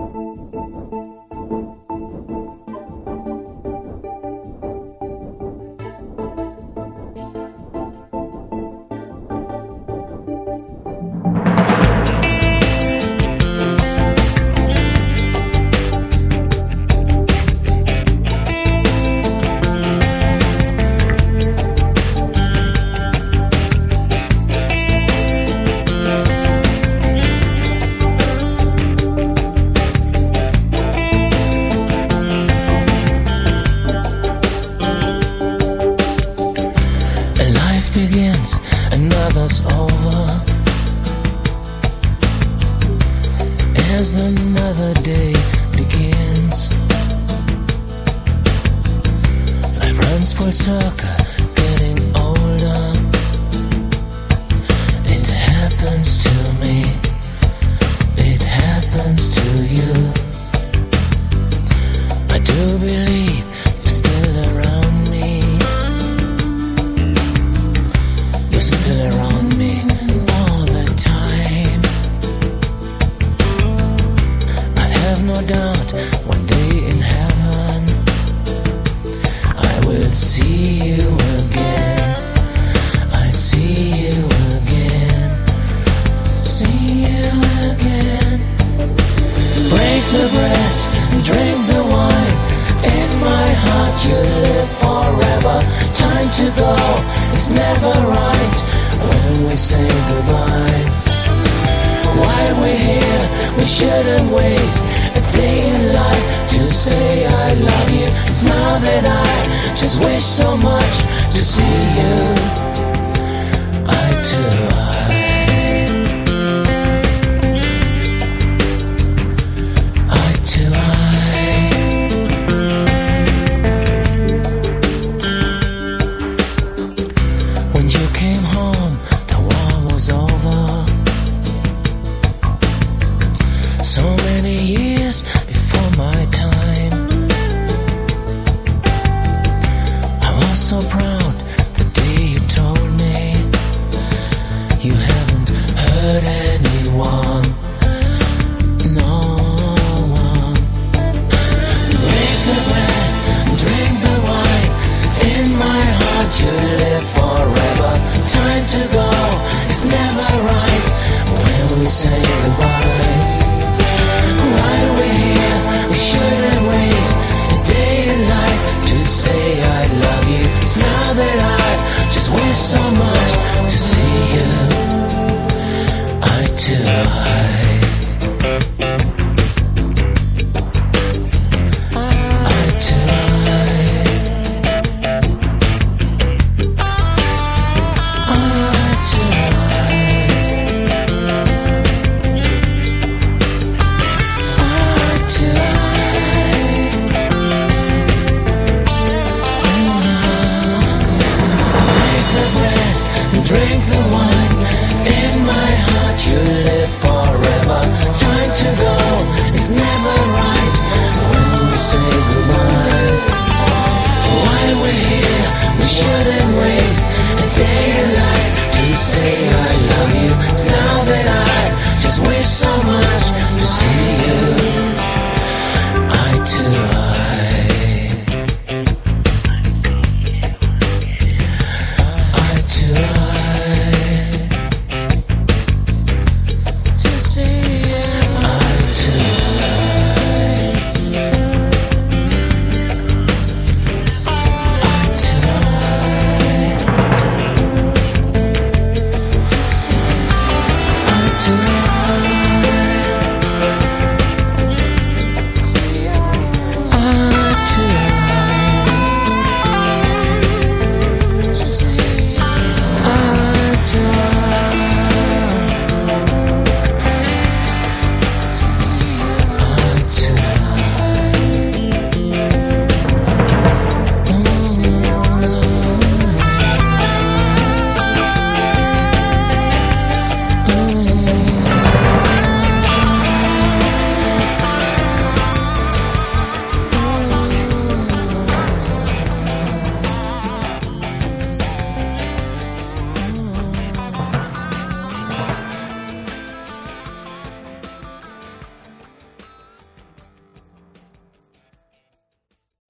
Begins, another's over. As another day begins, life runs full circle, getting older. It happens to me, it happens to you. I do believe you're still around me. Still around me all the time. I have no doubt one day in heaven I will see you again. I see you again. See you again. Break the bread and drink the wine. In my heart you live forever. Time to go, it's never right when we say goodbye. While we're here, we shouldn't waste a day in life to say I love you. It's now that I just wish so much to see you eye to eye. Eye to eye. When you came home, the war was over. So many years before my time. I was so proud